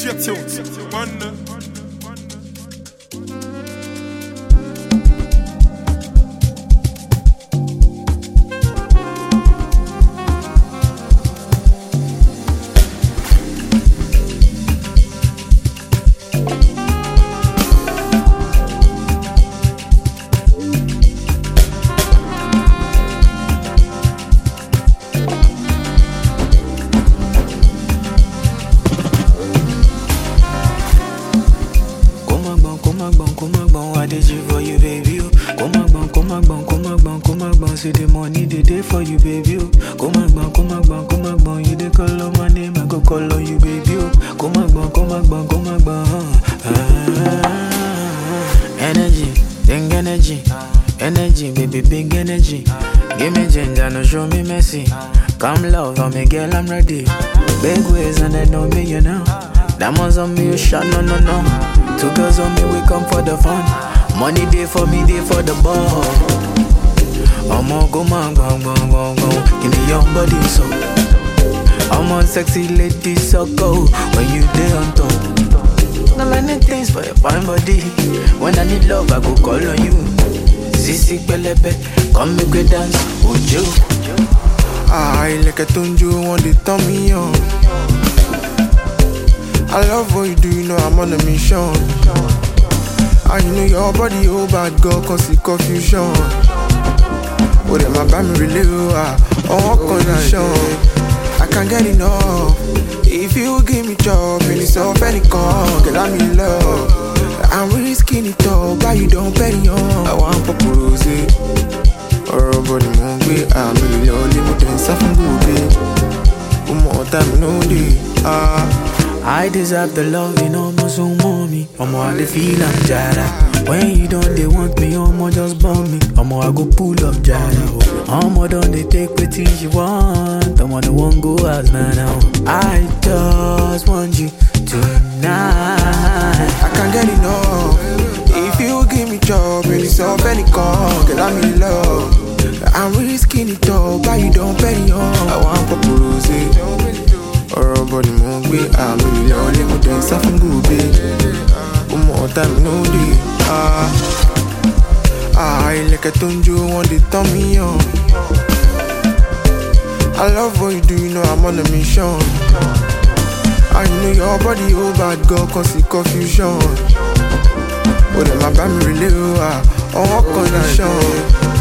J-Tunes, Wonder. I did you for you, baby. Come on, see the money they day for you, baby. Come on, you dey call on my name, I go call on you, baby. Come on. Energy, big energy, baby, big energy. Give me ginger, no show me messy. Come love on me, girl, I'm ready. Big ways and they know me, you know. Diamonds on me, you shot, no. Two girls on me, we come for the fun. Money day for me, day for the ball. I'm on go man, give me your body so. I'm on sexy lady so go when you day on top. No learning things for your fine body. When I need love, I go call on you. Sisi belebe, come make we dance, would you? I like a tunju, want to turn me on. I love what you do, you know I'm on a mission. And you know your body, oh bad girl, cause it's confusion. Oh, them my band me really on what condition? I can't get enough. If you give me job, and it's off any call, girl, I'm in love. I'm risking it all, but you don't penny on. I want propose it. Or body movie, I'm really only with them something good. One more time, no day. I deserve the love, you know, so mommy. I dey feel I'm jara. When you don't, they want me, just bomb me. I go pull up jara. Don't they take what things you want. The won't go as now. I just want you tonight. I can't get enough. If you give me job, and it's off any call, girl, I'm in love. I'm risking it all, but you don't penny on. I want propose it. Or body movie, I'm really only with them something good. One more time, no day. I like a tunju, want to turn me on. I love what you do, you know I'm on a mission. And you know your body, oh bad girl, cause it's confusion. Oh, them my band really on what condition?